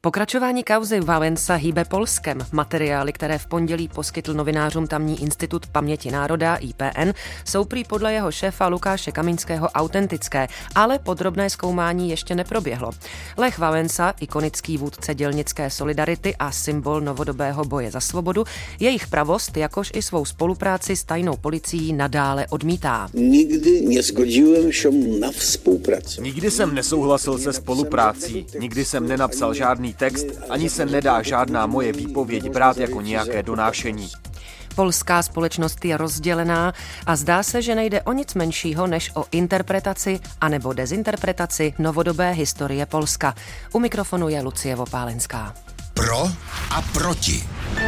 Pokračování kauzy Wałęsa hýbe Polskem. Materiály, které v pondělí poskytl novinářům tamní Institut paměti národa IPN, jsou prý podle jeho šéfa Lukáše Kaminského autentické, ale podrobné zkoumání ještě neproběhlo. Lech Wałęsa, ikonický vůdce dělnické solidarity a symbol novodobého boje za svobodu, jejich pravost, jakož i svou spolupráci s tajnou policií nadále odmítá. Nikdy nezgodziłem się na współpracę. Nikdy jsem nesouhlasil se spoluprácí, nikdy jsem nenapsal žádný text, ani se nedá žádná moje výpověď brát jako nějaké donášení. Polská společnost je rozdělená a zdá se, že nejde o nic menšího než o interpretaci anebo dezinterpretaci novodobé historie Polska. U mikrofonu je Lucie Vopálenská. Pro a proti.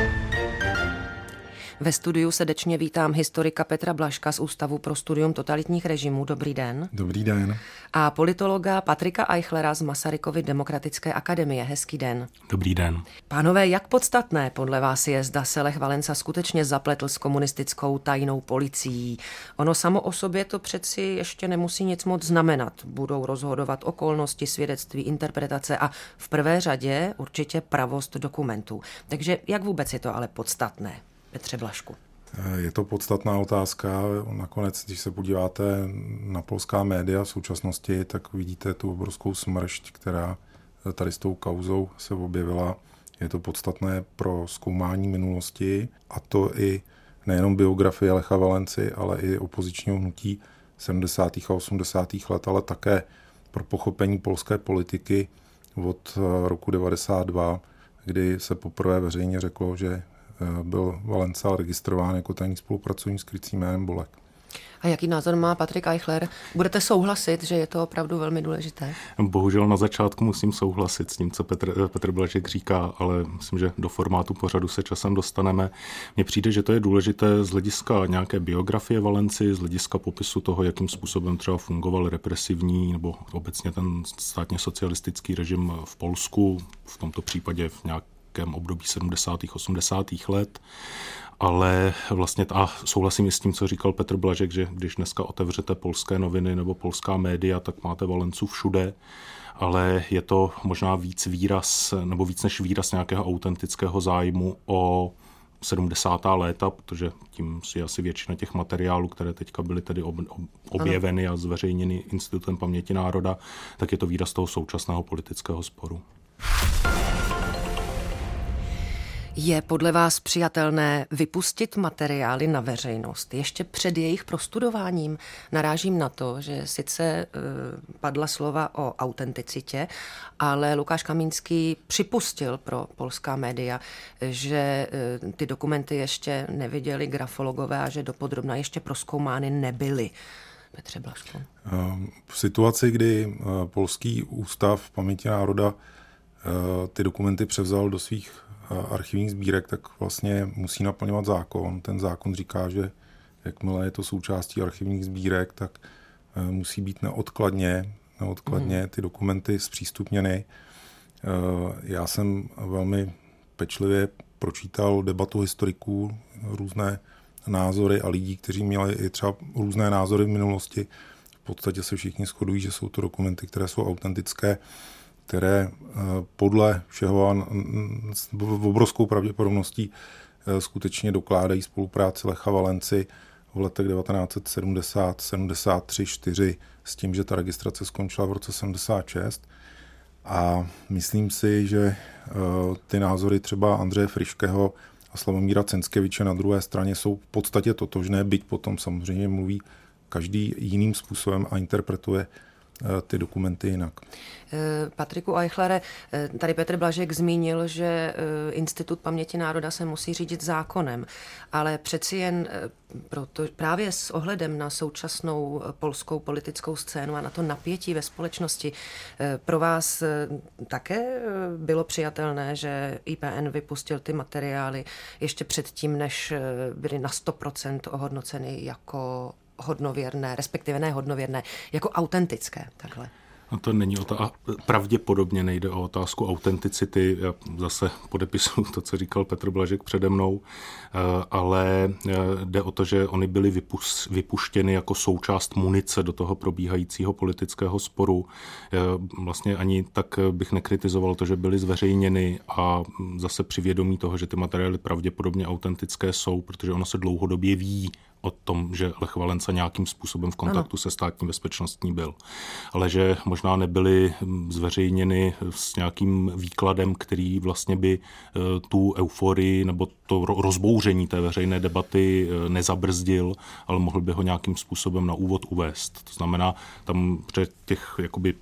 Ve studiu srdečně vítám historika Petra Blažka z Ústavu pro studium totalitních režimů. Dobrý den. Dobrý den. A politologa Patrika Eichlera z Masarykovy demokratické akademie. Hezký den. Dobrý den. Pánové, jak podstatné podle vás je, zda se Lech Wałęsa skutečně zapletl s komunistickou tajnou policií? Ono samo o sobě to přeci ještě nemusí nic moc znamenat. Budou rozhodovat okolnosti, svědectví, interpretace a v prvé řadě určitě pravost dokumentů. Takže jak vůbec je to ale podstatné? Petře Blažku. Je to podstatná otázka. Nakonec, když se podíváte na polská média v současnosti, tak vidíte tu obrovskou smršť, která tady s tou kauzou se objevila. Je to podstatné pro zkoumání minulosti, a to i nejenom biografie Lecha Wałęsy, ale i opozičního hnutí 70. a 80. let, ale také pro pochopení polské politiky od roku 92, kdy se poprvé veřejně řeklo, že byl Wałęsa registrován jako tajný spolupracovník s krycím jménem Bolek. A jaký názor má Patrik Eichler? Budete souhlasit, že je to opravdu velmi důležité? Bohužel na začátku musím souhlasit s tím, co Petr Blažek říká, ale myslím, že do formátu pořadu se časem dostaneme. Mně přijde, že to je důležité z hlediska nějaké biografie Wałęsy, z hlediska popisu toho, jakým způsobem třeba fungoval represivní nebo obecně ten státně socialistický režim v Polsku, v tomto případě v nějakém období 70. 80. let. Ale vlastně souhlasím i s tím, co říkal Petr Blažek, že když dneska otevřete polské noviny nebo polská média, tak máte Wałęsu všude, ale je to možná víc než výraz nějakého autentického zájmu o 70. léta, protože tím si asi většina těch materiálů, které teďka byly tedy objeveny a zveřejněny Institutem paměti národa, tak je to výraz toho současného politického sporu. Je podle vás přijatelné vypustit materiály na veřejnost ještě před jejich prostudováním? Narážím na to, že sice padla slova o autenticitě, ale Lukáš Kaminský připustil pro polská média, že ty dokumenty ještě neviděli grafologové a že dopodrobna ještě prozkoumány nebyly. Petře Blažku. V situaci, kdy Polský ústav paměti národa ty dokumenty převzal do svých archivních sbírek, tak vlastně musí naplňovat zákon. Ten zákon říká, že jakmile je to součástí archivních sbírek, tak musí být neodkladně ty dokumenty zpřístupněny. Já jsem velmi pečlivě pročítal debatu historiků, různé názory a lidí, kteří měli i třeba různé názory v minulosti. V podstatě se všichni shodují, že jsou to dokumenty, které jsou autentické, které podle všeho s obrovskou pravděpodobností skutečně dokládají spolupráci Lecha Wałęsy v letech 1970, 73, 4 s tím, že ta registrace skončila v roce 76. A myslím si, že ty názory třeba Andreje Friškého a Slavomíra Cenckeviče na druhé straně jsou v podstatě totožné, byť potom samozřejmě mluví každý jiným způsobem a interpretuje ty dokumenty jinak. Patriku Eichlere, tady Petr Blažek zmínil, že Institut paměti národa se musí řídit zákonem, ale přeci jen právě s ohledem na současnou polskou politickou scénu a na to napětí ve společnosti, pro vás také bylo přijatelné, že IPN vypustil ty materiály ještě předtím, než byly na 100% ohodnoceny jako hodnověrné, respektive ne hodnověrné, jako autentické, takhle. No to není pravděpodobně nejde o otázku autenticity. Já zase podepisuju to, co říkal Petr Blažek přede mnou, ale jde o to, že oni byli vypuštěni jako součást munice do toho probíhajícího politického sporu. Vlastně ani tak bych nekritizoval to, že byly zveřejněny a zase při vědomí toho, že ty materiály pravděpodobně autentické jsou, protože ono se dlouhodobě ví o tom, že Lech Valenca nějakým způsobem v kontaktu se státní bezpečnostní byl. Ale že možná nebyly zveřejněny s nějakým výkladem, který vlastně by tu euforii nebo to rozbouření té veřejné debaty nezabrzdil, ale mohl by ho nějakým způsobem na úvod uvést. To znamená, tam před těch jakoby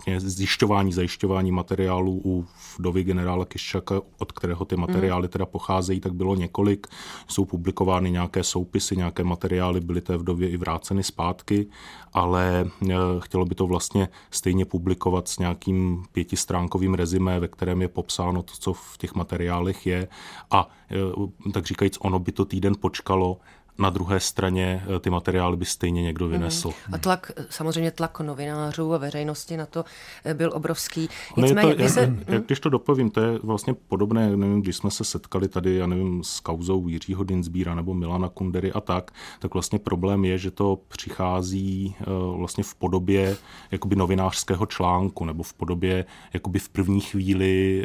zajišťování materiálů u vdovy generála Kiščaka, od kterého ty materiály teda pocházejí, tak bylo několik. Jsou publikovány nějaké soupisy, nějaké materiály byly té vdově i vráceny zpátky, ale chtělo by to vlastně stejně publikovat s nějakým 5stránkovým rezimé, ve kterém je popsáno to, co v těch materiálech je, a tak říkajíc, ono by to týden počkalo. Na druhé straně ty materiály by stejně někdo vynesl. A samozřejmě tlak novinářů a veřejnosti na to byl obrovský. Nicméně, když to dopovím, to je vlastně podobné, nevím, když jsme se setkali tady, já nevím, s kauzou Jiřího Dienstbiera nebo Milana Kundery a tak vlastně problém je, že to přichází vlastně v podobě jakoby novinářského článku nebo v podobě jakoby v první chvíli,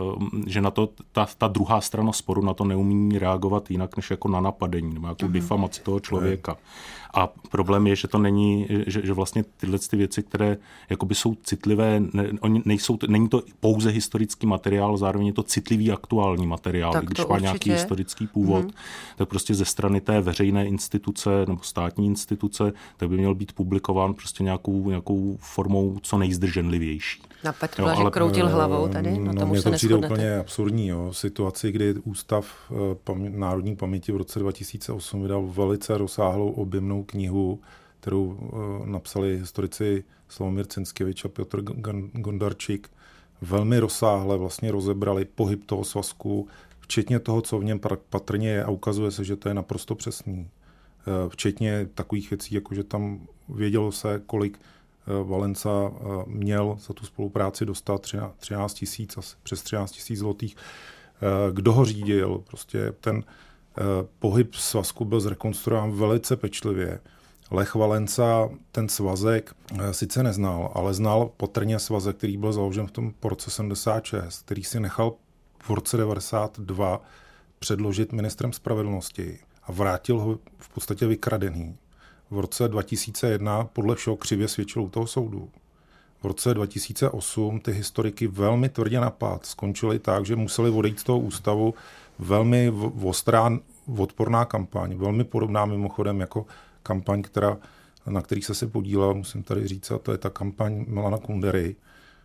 že na to ta druhá strana sporu na to neumí reagovat jinak, než jako na napadení nebo jako difamaci toho člověka. A problém je, že to není, že vlastně tyhle ty věci, které jakoby jsou citlivé, není to pouze historický materiál, zároveň je to citlivý aktuální materiál, tak když má nějaký historický původ, tak prostě ze strany té veřejné instituce nebo státní instituce, tak by měl být publikován prostě nějakou formou co nejzdrženlivější. Na Petr Blažek kroutil hlavou tady, na tomu mě se to přijde neshodnete. úplně absurdní. Situaci, kdy Ústav národní paměti v roce 2008 vydal velice rozsáhlou objemnou knihu, kterou napsali historici Slavomír Cinskevič a Piotr Gondarčík. Velmi rozsáhle vlastně rozebrali pohyb toho svazku, včetně toho, co v něm patrně je, a ukazuje se, že to je naprosto přesný. Včetně takových věcí, jako že tam vědělo se, kolik Valenca měl za tu spolupráci dostat 13 000, asi přes 13 000 zlotých. Kdo ho řídil? Prostě ten pohyb svazku byl zrekonstruován velice pečlivě. Lech Valenca ten svazek sice neznal, ale znal patrně svazek, který byl založen v tom po roce 76, který si nechal v roce 92 předložit ministrem spravedlnosti a vrátil ho v podstatě vykradený. V roce 2001 podle všeho křivě svědčil u toho soudu. V roce 2008 ty historiky velmi tvrdě napad skončily tak, že museli odejít z toho ústavu. Velmi ostrá odporná kampaň, velmi podobná mimochodem jako kampaň, na který se podílel, musím tady říct, a to je ta kampaň Milana Kundery,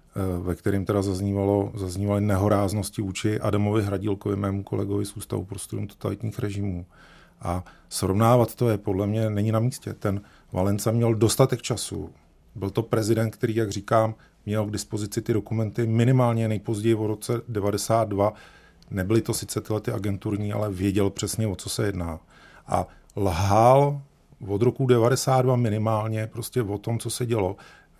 ve kterém teda zaznívaly nehoráznosti vůči Adamovi Hradílkovi, mému kolegovi z Ústavu pro studium totalitních režimů. A srovnávat to je podle mě není na místě. Ten Valenca měl dostatek času. Byl to prezident, který, jak říkám, měl k dispozici ty dokumenty minimálně nejpozději v roce 92. Nebyly to sice tyhle ty agenturní, ale věděl přesně, o co se jedná. A lhal od roku 92 minimálně prostě o tom, co se dělo.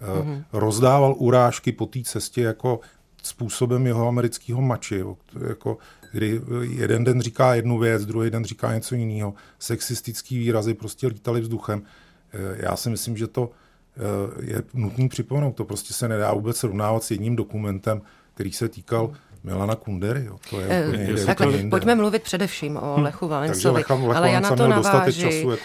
Rozdával urážky po té cestě jako způsobem jeho amerického mači, jako kdy jeden den říká jednu věc, druhý den říká něco jiného. Sexistický výrazy prostě lítaly vzduchem. Já si myslím, že to je nutný připomenout. To prostě se nedá vůbec srovnávat s jedním dokumentem, který se týkal Milana Kundery. To je takhle, pojďme mluvit především o Lechu Valencovi, ale já na to navážu.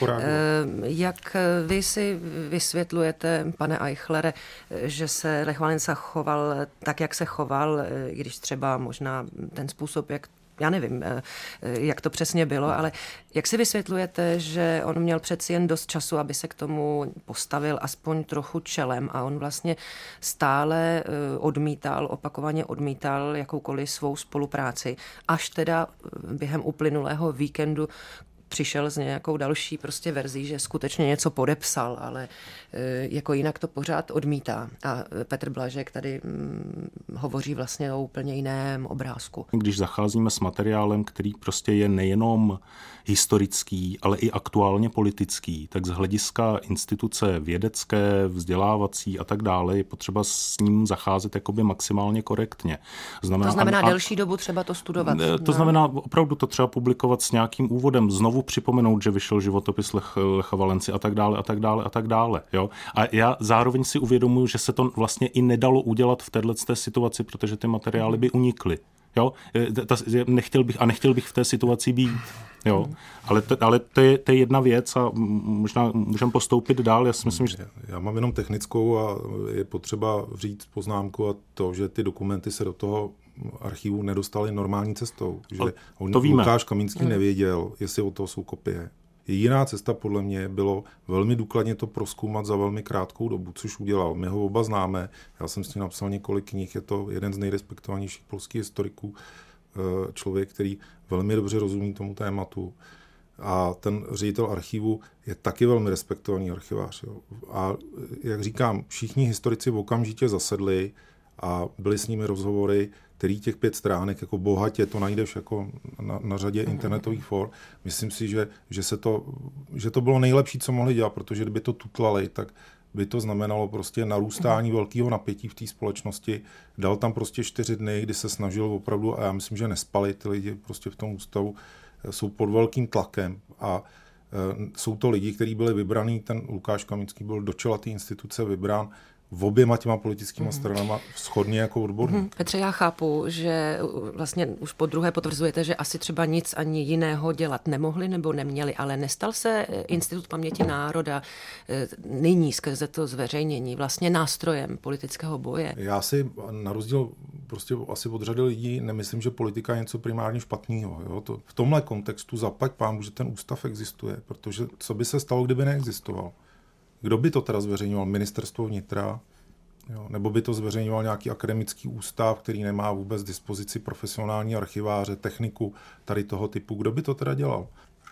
Jak vy si vysvětlujete, pane Eichlere, že se Lech Valenca choval tak, jak se choval, když třeba možná ten způsob, já nevím, jak to přesně bylo, ale jak si vysvětlujete, že on měl přeci jen dost času, aby se k tomu postavil aspoň trochu čelem a on vlastně stále opakovaně odmítal jakoukoliv svou spolupráci, až teda během uplynulého víkendu přišel s nějakou další prostě verzí, že skutečně něco podepsal, ale jako jinak to pořád odmítá. A Petr Blažek tady hovoří vlastně o úplně jiném obrázku. Když zacházíme s materiálem, který prostě je nejenom historický, ale i aktuálně politický, tak z hlediska instituce vědecké, vzdělávací a tak dále je potřeba s ním zacházet jakoby maximálně korektně. To znamená delší dobu třeba to studovat. To znamená opravdu to třeba publikovat s nějakým úvodem, znovu připomenout, že vyšel životopis Lecha Valenci a tak dále a tak dále a tak dále. Jo? A já zároveň si uvědomuji, že se to vlastně i nedalo udělat v této situaci, protože ty materiály by unikly. Jo? Nechtěl bych v té situaci být. Jo? Ale to je jedna věc a možná můžeme postoupit dál. Já si myslím, že... Já mám jenom technickou a je potřeba říct poznámku a to, že ty dokumenty se do toho archivu nedostaly normální cestou. Že Lukáš Kaminský nevěděl, jestli od toho jsou kopie. Jediná cesta podle mě bylo velmi důkladně to prozkoumat za velmi krátkou dobu, což udělal. My ho oba známe, já jsem s ním napsal několik knih, je to jeden z nejrespektovanějších polských historiků, člověk, který velmi dobře rozumí tomu tématu. A ten ředitel archivu je taky velmi respektovaný archivář. Jo. A jak říkám, všichni historici okamžitě zasedli a byly s nimi rozhovory, který těch 5 stránek, jako bohatě to najdeš jako na řadě internetových for. Myslím si, že to bylo nejlepší, co mohli dělat, protože kdyby to tutlali, tak by to znamenalo prostě narůstání velkého napětí v té společnosti. Dal tam prostě 4 dny, kdy se snažil opravdu, a já myslím, že nespali ty lidi prostě v tom ústavu, jsou pod velkým tlakem a jsou to lidi, kteří byli vybraný, ten Lukáš Kaminský byl do čela té instituce vybrán v oběma těma politickými stranama shodně jako odborník. Petře, já chápu, že vlastně už po druhé potvrzujete, že asi třeba nic ani jiného dělat nemohli nebo neměli, ale nestal se Institut paměti národa nyní skrze to zveřejnění vlastně nástrojem politického boje? Já si na rozdíl prostě asi od řady lidí nemyslím, že politika je něco primárně špatného. Jo? To, v tomhle kontextu zaplať pánbůh, že ten ústav existuje, protože co by se stalo, kdyby neexistoval? Kdo by to teda zveřejňoval? Ministerstvo vnitra? Jo? Nebo by to zveřejňoval nějaký akademický ústav, který nemá vůbec dispozici profesionální archiváře, techniku tady toho typu? Kdo by to teda dělal?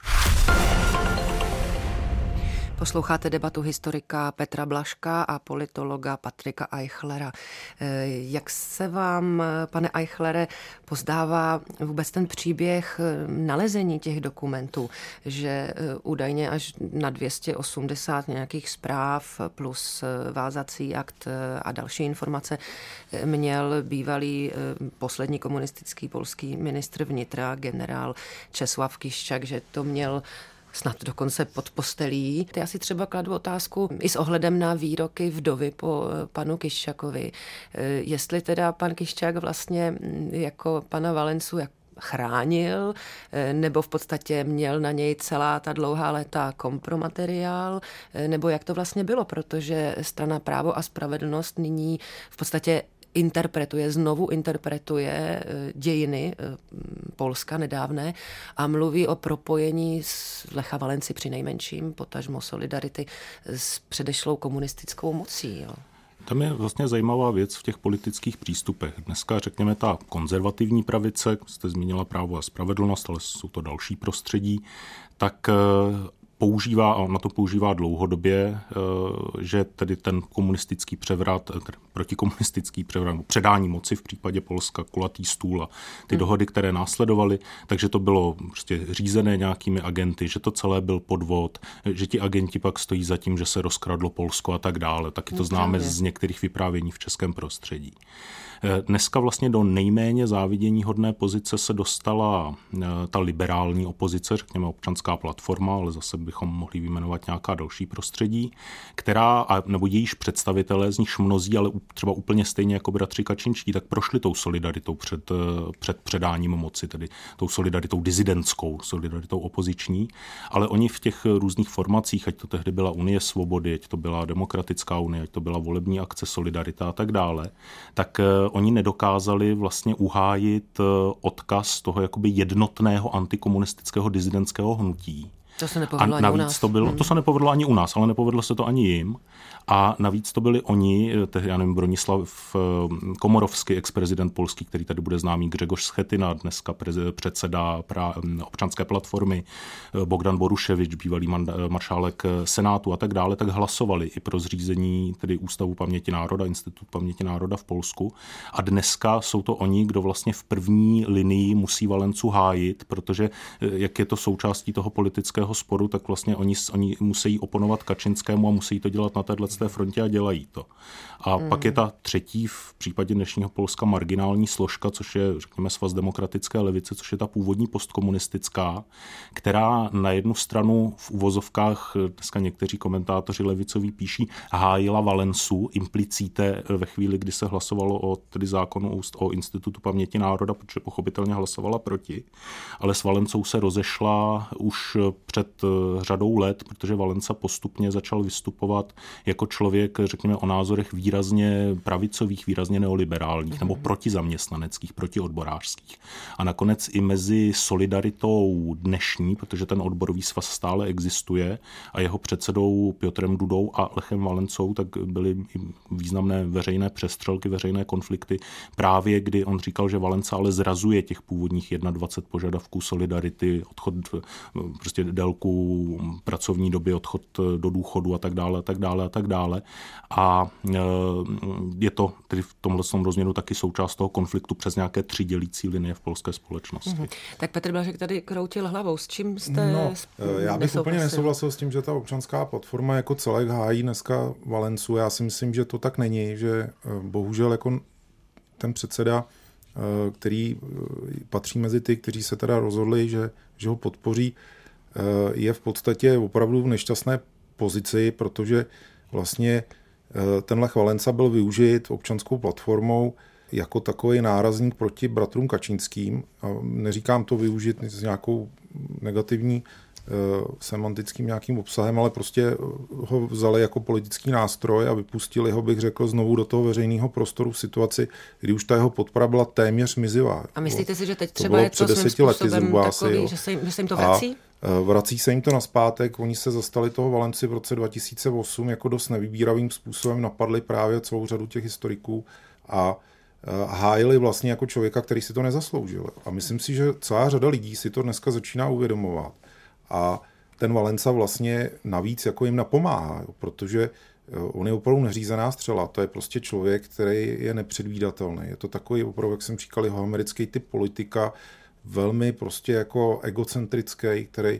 Posloucháte debatu historika Petra Blažka a politologa Patrika Eichlera. Jak se vám, pane Eichlere, pozdává vůbec ten příběh nalezení těch dokumentů, že údajně až na 280 nějakých zpráv plus vázací akt a další informace měl bývalý poslední komunistický polský ministr vnitra, generál Czesław Kiszczak, že to měl snad dokonce pod postelí. Já si třeba kladu otázku i s ohledem na výroky vdovy po panu Kiszczakovi. Jestli teda pan Kiszczak vlastně jako pana Valencu chránil, nebo v podstatě měl na něj celá ta dlouhá léta kompromateriál, nebo jak to vlastně bylo, protože strana Právo a spravedlnost nyní v podstatě znovu interpretuje dějiny Polska nedávné a mluví o propojení s Lecha Valenci přinejmenším, potažmo solidarity s předešlou komunistickou mocí. Jo. Tam je vlastně zajímavá věc v těch politických přístupech. Dneska, řekněme, ta konzervativní pravice, jste zmínila Právo a spravedlnost, ale jsou to další prostředí, tak používá, a na to používá dlouhodobě, že tedy ten komunistický převrat, protikomunistický převrat, předání moci v případě Polska, kulatý stůl a ty dohody, které následovaly, takže to bylo prostě řízené nějakými agenty, že to celé byl podvod, že ti agenti pak stojí za tím, že se rozkradlo Polsko a tak dále. Taky to známe z některých vyprávění v českém prostředí. Dneska vlastně do nejméně záviděníhodné pozice se dostala ta liberální opozice, řekněme Občanská platforma, ale zase bychom mohli vyjmenovat nějaká další prostředí, která, nebo jejíž představitelé, z nichž mnozí, ale třeba úplně stejně jako bratři Kačinští, tak prošli tou solidaritou před předáním moci, tedy tou solidaritou dizidentskou, solidaritou opoziční, ale oni v těch různých formacích, ať to tehdy byla Unie svobody, ať to byla Demokratická unie, ať to byla volební akce Solidarita a tak dále, tak oni nedokázali vlastně uhájit odkaz toho jakoby jednotného antikomunistického disidentského hnutí, To se nepovedlo ani u nás. To se nepovedlo ani u nás, ale nepovedlo se to ani jim. A navíc to byli oni, já nevím, Bronislav Komorovský, ex-prezident polský, který tady bude známý, Grzegorz Schetyna, dneska předseda občanské platformy, Bogdan Boruševič, bývalý maršálek Senátu a tak dále, tak hlasovali i pro zřízení tedy Ústavu paměti národa, Institut paměti národa v Polsku. A dneska jsou to oni, kdo vlastně v první linii musí Valencu hájit, protože jak je to součástí toho politického sporu, tak vlastně oni musí oponovat Kaczyńskému a musí to dělat na této frontě a dělají to. A pak je ta třetí v případě dnešního Polska marginální složka, což je, řekněme, Svaz demokratické levice, což je ta původní postkomunistická, která na jednu stranu v uvozovkách, dneska někteří komentátoři levicoví píší, hájila Valencu implicite ve chvíli, kdy se hlasovalo o tedy zákonu o Institutu paměti národa, protože pochopitelně hlasovala proti, ale s Valencou se rozešla už před řadou let, protože Valenca postupně začal vystupovat jako člověk, řekněme, o názorech výrazně pravicových, výrazně neoliberálních nebo protizaměstnaneckých, protiodborářských. A nakonec i mezi Solidaritou dnešní, protože ten odborový svaz stále existuje a jeho předsedou Piotrem Dudou a Lechem Valencou, tak byly významné veřejné přestřelky, veřejné konflikty, právě kdy on říkal, že Valenca ale zrazuje těch původních 21 požadavků Solidarity, odchod, prostě délku pracovní doby, odchod do důchodu a tak dále, a tak dále, a tak dále. A je to tedy v tomhle rozměru taky součást toho konfliktu přes nějaké 3 dělící linie v polské společnosti. Tak Petr Blažek tady kroutil hlavou. S čím jste já bych úplně nesouhlasil s tím, že ta občanská platforma jako celek hájí dneska Valencu. Já si myslím, že to tak není, že bohužel jako ten předseda, který patří mezi ty, kteří se teda rozhodli, že ho podpoří, je v podstatě opravdu v nešťastné pozici, protože vlastně ten Lech Valenca byl využit občanskou platformou jako takový nárazník proti bratrům Kačínským. A neříkám to využít s nějakou negativní semantickým nějakým obsahem, ale prostě ho vzali jako politický nástroj a vypustili ho, bych řekl, znovu do toho veřejného prostoru v situaci, kdy už ta jeho podpora byla téměř mizivá. A myslíte si, že teď třeba je to svým způsobem takový, že se jim to vrací? Vrací se jim to nazpátek, oni se zastali toho Valenci v roce 2008 jako dost nevybíravým způsobem, napadli právě celou řadu těch historiků a hájili vlastně jako člověka, který si to nezasloužil. A myslím si, že celá řada lidí si to dneska začíná uvědomovat. A ten Valenca vlastně navíc jako jim napomáhá, protože on je opravdu neřízená střela. To je prostě člověk, který je nepředvídatelný. Je to takový opravdu, jak jsem říkal, jeho americký typ politika, velmi prostě jako egocentrický, který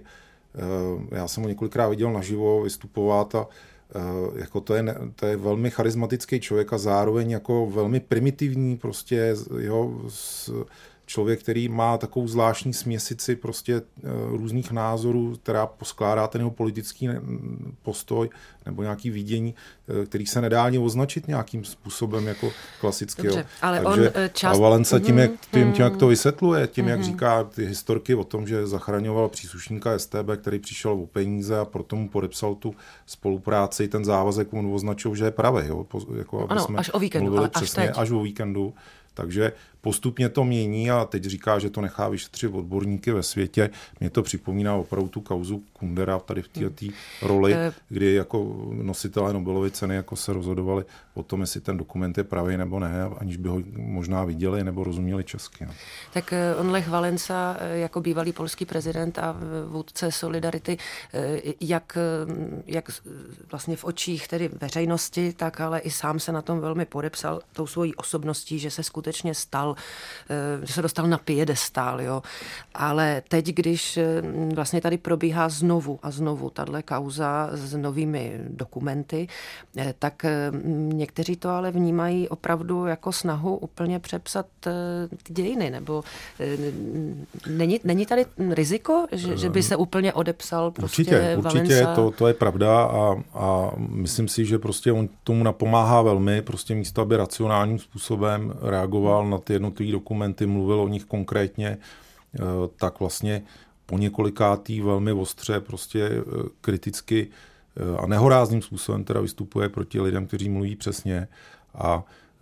já jsem ho několikrát viděl naživo vystupovat a jako to je velmi charismatický člověk a zároveň jako velmi primitivní prostě člověk, který má takovou zvláštní směsici prostě různých názorů, která poskládá ten jeho politický postoj nebo nějaký vidění, který se nedá ani označit nějakým způsobem jako klasický. Dobře, ale takže a Valenca tím, jak to vysvětluje, tím, jak říká ty historky o tom, že zachraňoval příslušníka StB, který přišel o peníze a proto mu podepsal tu spolupráci, ten závazek on označil, že je pravý. Jo? Jako, ano, až o víkendu, ale přesně, až o víkendu. Takže postupně to mění a teď říká, že to nechá vyšetřit odborníky ve světě. Mně to připomíná opravdu tu kauzu Kundera tady v této roli, kdy jako nositelé Nobelovy ceny jako se rozhodovali o tom, jestli ten dokument je pravý nebo ne, aniž by ho možná viděli nebo rozuměli česky. Tak on Lech Valenca jako bývalý polský prezident a vůdce Solidarity, jak vlastně v očích tedy veřejnosti, tak ale i sám se na tom velmi podepsal tou svojí osobností, že se skutečně stal, že se dostal na piedestál, jo. Ale teď, když vlastně tady probíhá znovu a znovu tahle kauza s novými dokumenty, tak někteří to ale vnímají opravdu jako snahu úplně přepsat ty dějiny, nebo není tady riziko, že by se úplně odepsal prostě Určitě, Valenca? to je pravda a myslím si, že prostě on tomu napomáhá velmi, prostě místo, aby racionálním způsobem reagoval na ty jednotlivé dokumenty, mluvil o nich konkrétně, tak vlastně po několikátý velmi ostře prostě kriticky a nehorázným způsobem teda vystupuje proti lidem, kteří mluví přesně a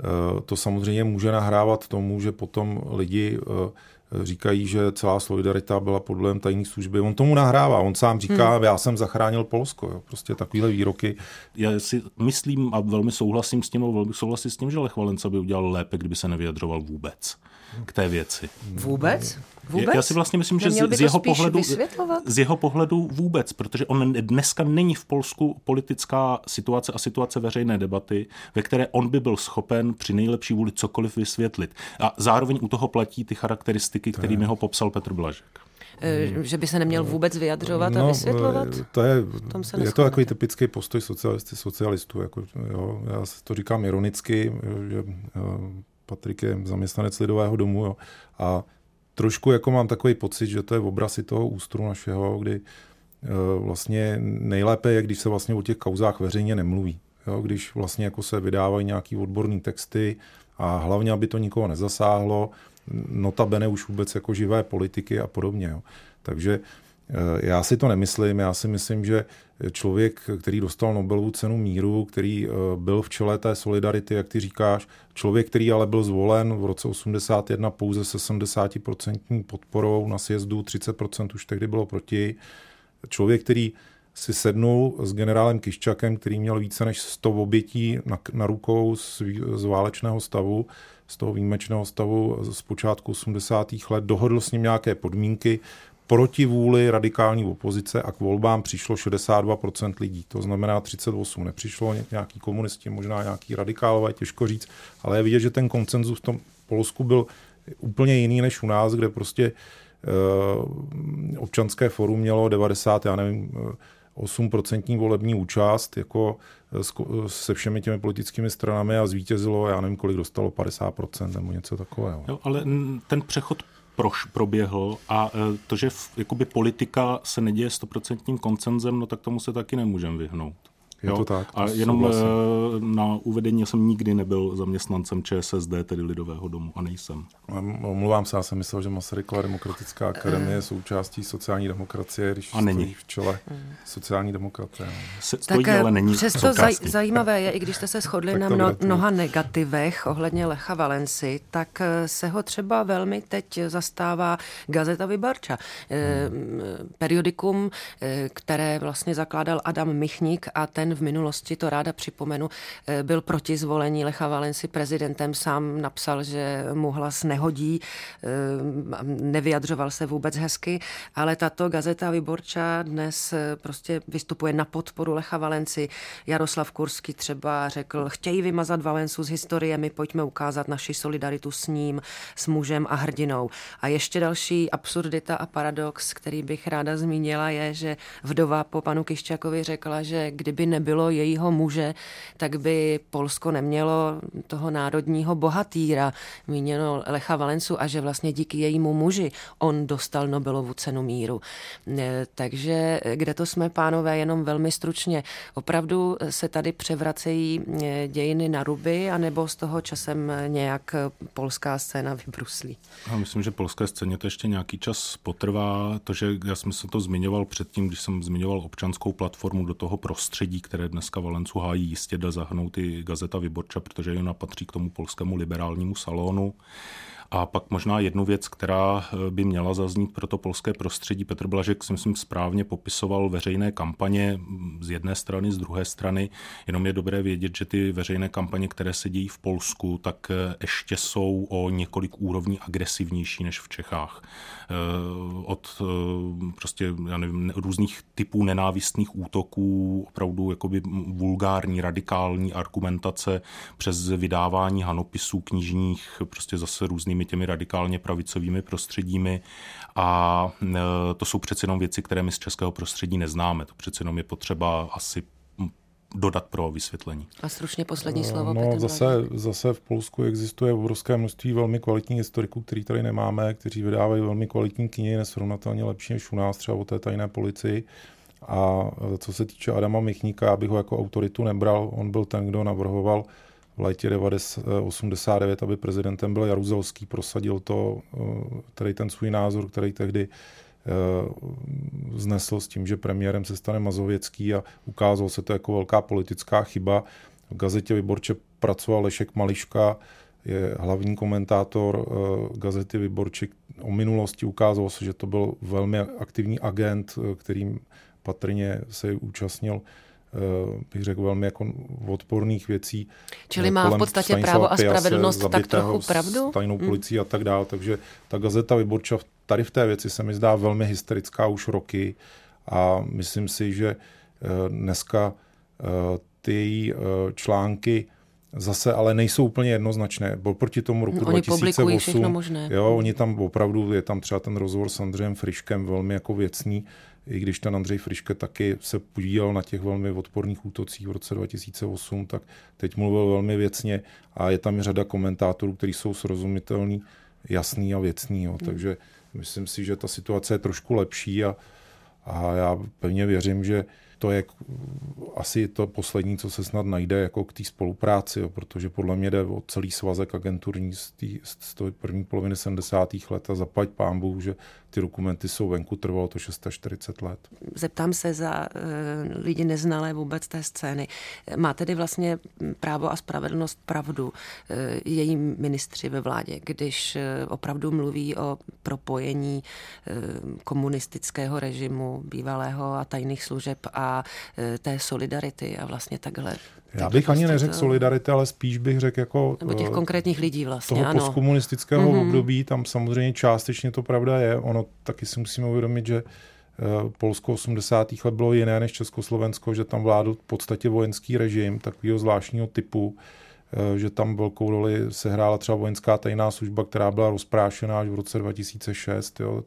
to samozřejmě může nahrávat tomu, že potom lidi říkají, že celá solidarita byla pod vlivem tajné služby. On tomu nahrává, on sám říká, já jsem zachránil Polsko. Jo. Prostě takovýhle výroky. Já si myslím a velmi souhlasím s tím, že Lech Valenca by udělal lépe, kdyby se nevyjadřoval vůbec k té věci. Vůbec? Já si vlastně myslím, že z jeho pohledu vůbec, protože on dneska není v Polsku politická situace a situace veřejné debaty, ve které on by byl schopen při nejlepší vůli cokoliv vysvětlit. A zároveň u toho platí ty charakteristiky, kterými ho popsal Petr Blažek. Že by se neměl vůbec vyjadřovat a vysvětlovat? Je to takový typický postoj socialistů. Jako, jo, já to říkám ironicky, že Patrik je zaměstnanec Lidového domu, jo, a trošku jako mám takový pocit, že to je obraz i toho ústru našeho, kdy vlastně nejlépe je, když se vlastně o těch kauzách veřejně nemluví. Jo, když vlastně jako se vydávají nějaký odborný texty a hlavně, aby to nikoho nezasáhlo, notabene už vůbec jako živé politiky a podobně. Jo. Takže já si to nemyslím. Já si myslím, že člověk, který dostal Nobelovu cenu míru, který byl v čele té solidarity, jak ty říkáš, člověk, který ale byl zvolen v roce 81 pouze se 70% podporou na sjezdu, 30% už tehdy bylo proti, člověk, který si sednul s generálem Kiščakem, který měl více než 100 obětí na rukou z válečného stavu, z toho výjimečného stavu z počátku 80. let, dohodl s ním nějaké podmínky, proti vůli radikální opozice a k volbám přišlo 62% lidí. To znamená 38 nepřišlo, nějaký komunisti, možná nějaký radikálové, těžko říct, ale je vidět, že ten konsenzus v tom Polsku byl úplně jiný než u nás, kde prostě občanské fórum mělo 8% volební účast jako se všemi těmi politickými stranami a zvítězilo, já nevím, kolik dostalo, 50% nebo něco takového. Jo, ale ten přechod proběhl a to, že jakoby politika se neděje 100% konsenzem, no tak tomu se taky nemůžeme vyhnout. Je to tak. A jenom na uvedení, já jsem nikdy nebyl zaměstnancem ČSSD, tedy Lidového domu, a nejsem. Omlouvám se, já jsem myslel, že Masarykova demokratická akademie je součástí sociální demokracie, když stojí v čele sociální demokracie. Tak přesto zajímavé je, i když jste se shodli na mnoha negativech ohledně Lecha Valency, tak se ho třeba velmi teď zastává Gazeta Wyborcza. Periodikum, které vlastně zakládal Adam Michnik a ten v minulosti, to ráda připomenu, byl proti zvolení Lecha Valency prezidentem, sám napsal, že mu hlas nehodí, nevyjadřoval se vůbec hezky, ale tato Gazeta Wyborcza dnes prostě vystupuje na podporu Lecha Valency. Jaroslav Kurský třeba řekl, chtějí vymazat Valencu z historie, my pojďme ukázat naši solidaritu s ním, s mužem a hrdinou. A ještě další absurdita a paradox, který bych ráda zmínila, je, že vdova po panu Kiščakovi řekla, že kdyby nebylo jejího muže, tak by Polsko nemělo toho národního bohatýra, míněno Lecha Valencu, a že vlastně díky jejímu muži on dostal Nobelovu cenu míru. Takže kde to jsme, pánové, jenom velmi stručně. Opravdu se tady převracejí dějiny na ruby, anebo z toho časem nějak polská scéna vybruslí? Já myslím, že polské scéně to ještě nějaký čas potrvá. To, že já jsem se to zmiňoval předtím, když jsem zmiňoval občanskou platformu, do toho prostředí, které dneska Valencu hájí, jistě jde zahrnout i Gazeta Wyborcza, protože ona patří k tomu polskému liberálnímu salonu. A pak možná jednu věc, která by měla zaznít pro to polské prostředí. Petr Blažek, si myslím, správně popisoval veřejné kampaně z jedné strany, z druhé strany. Jenom je dobré vědět, že ty veřejné kampaně, které se dějí v Polsku, tak ještě jsou o několik úrovní agresivnější než v Čechách. Od prostě, já nevím, různých typů nenávistných útoků, opravdu jakoby vulgární, radikální argumentace přes vydávání hanopisů knižních, prostě zase různými těmi radikálně pravicovými prostředími, a to jsou přece jenom věci, které my z českého prostředí neznáme. To přece jenom je potřeba asi dodat pro vysvětlení. A stručně poslední slovo. Zase v Polsku existuje obrovské množství velmi kvalitních historiků, který tady nemáme, kteří vydávají velmi kvalitní knihy, nesrovnatelně lepší než u nás, třeba o té tajné policii. A co se týče Adama Michníka, já bych ho jako autoritu nebral. On byl ten, kdo navrhoval v létě 1989, aby prezidentem byl Jaruzelský, prosadil to, tedy ten svůj názor, který tehdy vznesl s tím, že premiérem se stane Mazověcký, a ukázalo se to jako velká politická chyba. V Gazetě Wyborcze pracoval Lešek Mališka, je hlavní komentátor gazety Vyborček. O minulosti ukázalo se, že to byl velmi aktivní agent, kterým patrně se účastnil, bych řekl, velmi jako odporných věcí. Čili má v podstatě Právo a spravedlnost tak trochu pravdu? S tajnou policií a tak dále. Takže ta gazeta Vyborča tady v té věci se mi zdá velmi hysterická už roky a myslím si, že dneska ty její články zase ale nejsou úplně jednoznačné. Byl proti tomu roku 2008. Jo, oni tam opravdu, je tam třeba ten rozhovor s Andřejem Friškem velmi jako věcný, i když ten Andřej Friške taky se podílel na těch velmi odporných útocích v roce 2008, tak teď mluvil velmi věcně a je tam i řada komentátorů, kteří jsou srozumitelný, jasný a věcný. Jo. Takže myslím si, že ta situace je trošku lepší a já pevně věřím, že to je asi to poslední, co se snad najde jako k té spolupráci, jo, protože podle mě jde o celý svazek agenturní z té první poloviny 70. let a zaplať pánbůh, že ty dokumenty jsou venku, trvalo to 640 let. Zeptám se za lidi neznalé vůbec té scény. Má tedy vlastně Právo a spravedlnost pravdu její ministři ve vládě, když opravdu mluví o propojení komunistického režimu bývalého a tajných služeb a té solidarity a vlastně takhle. Já bych ani neřekl solidarity, ale spíš bych řekl jako... Nebo těch konkrétních lidí vlastně, toho postkomunistického období, tam samozřejmě částečně to pravda je. Ono taky si musíme uvědomit, že Polsko 80. let bylo jiné než Československo, že tam vládl v podstatě vojenský režim takového zvláštního typu, že tam velkou roli sehrála třeba vojenská tajná služba, která byla rozprášená až v roce 2006. Jo.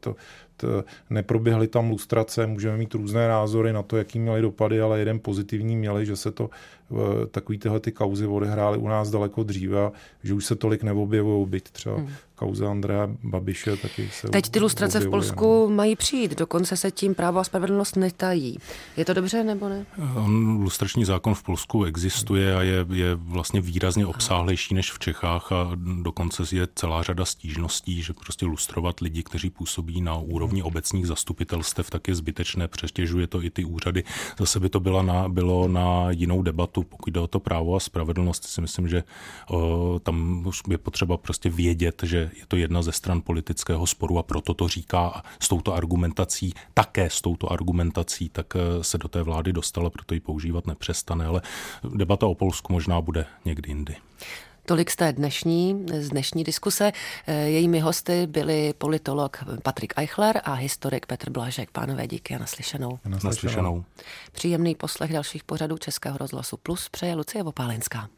Neproběhly tam lustrace, můžeme mít různé názory na to, jaký měly dopady, ale jeden pozitivní měli, že se to takový tyhle ty kauzy odehrály u nás daleko dříve, že už se tolik neobjevují, byť třeba kauze Andreje Babiše taky se teď ty lustrace v Polsku mají přijít, dokonce se tím Právo a spravedlnost netají. Je to dobře nebo ne? Lustrační zákon v Polsku existuje a je vlastně výrazně obsáhlejší než v Čechách a dokonce je celá řada stížností, že prostě lustrovat lidi, kteří působí na úrovni obecních zastupitelstev, tak je zbytečné, přestěžuje to i ty úřady. Zase by to bylo na jinou debatu, pokud jde o to Právo a spravedlnost. Si myslím, že tam už je potřeba prostě vědět, že je to jedna ze stran politického sporu a proto to říká s touto argumentací, tak se do té vlády dostala, proto ji používat nepřestane, ale debata o Polsku možná bude někdy jindy. Tolik z dnešní diskuse. Jejími hosty byli politolog Patrik Eichler a historik Petr Blažek. Pánové, díky a naslyšenou. Naslyšenou. Příjemný poslech dalších pořadů Českého rozhlasu Plus přeje Lucie Vopálenská.